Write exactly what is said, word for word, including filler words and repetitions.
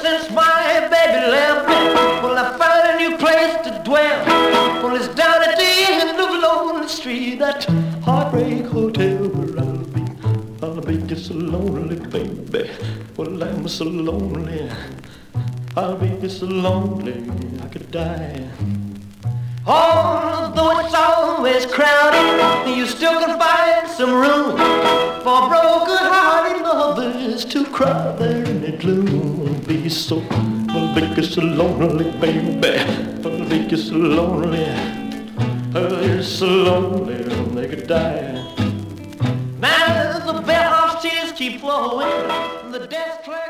since my baby left me. Well, I found a new place to dwell. Well, it's down at the end of Lonely Street, that Heartbreak Hotel where I'll be. I'll be just so lonely, baby. Well, I'm so lonely. I'll be just so lonely I could die. Although it's always crowded, you still can find some room for broken-hearted lovers to cry there in the gloom. Be so, I'll be just so lonely, baby. I'll be just so lonely. I'll be so lonely they could die. Now the bellhop's tears keep flowing, the death cloud